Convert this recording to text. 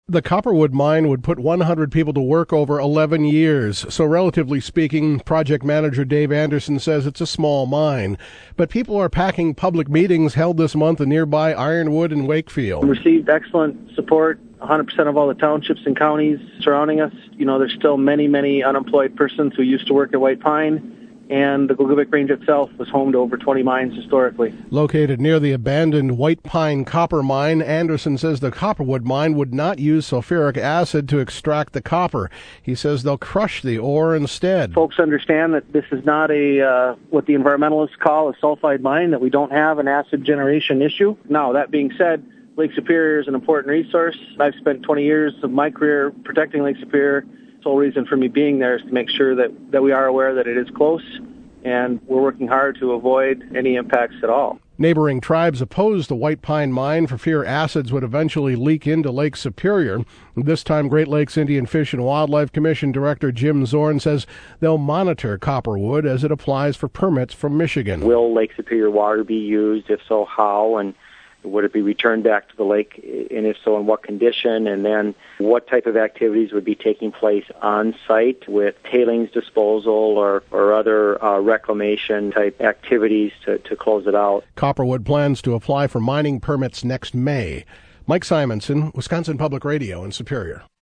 The Copperwood mine would put 100 people to work over 11 years. So relatively speaking, project manager Dave Anderson says it's a small mine. But people are packing public meetings held this month in nearby Ironwood and Wakefield. We received excellent support, 100% of all the townships and counties surrounding us. There's still many unemployed persons who used to work at White Pine. And the Gogebic Range itself was home to over 20 mines historically. Located near the abandoned White Pine copper mine, Anderson says the Copperwood mine would not use sulfuric acid to extract the copper. He says they'll crush the ore instead. Folks understand that this is not what the environmentalists call a sulfide mine, that we don't have an acid generation issue. Now, that being said, Lake Superior is an important resource. I've spent 20 years of my career protecting Lake Superior. The whole reason for me being there is to make sure that we are aware that it is close, and we're working hard to avoid any impacts at all. Neighboring tribes opposed the White Pine mine for fear acids would eventually leak into Lake Superior. This time, Great Lakes Indian Fish and Wildlife Commission Director Jim Zorn says they'll monitor Copperwood as it applies for permits from Michigan. Will Lake Superior water be used? If so, how? And would it be returned back to the lake? And if so, in what condition? And then what type of activities would be taking place on site with tailings disposal or other reclamation type activities to close it out? Copperwood plans to apply for mining permits next May. Mike Simonson, Wisconsin Public Radio in Superior.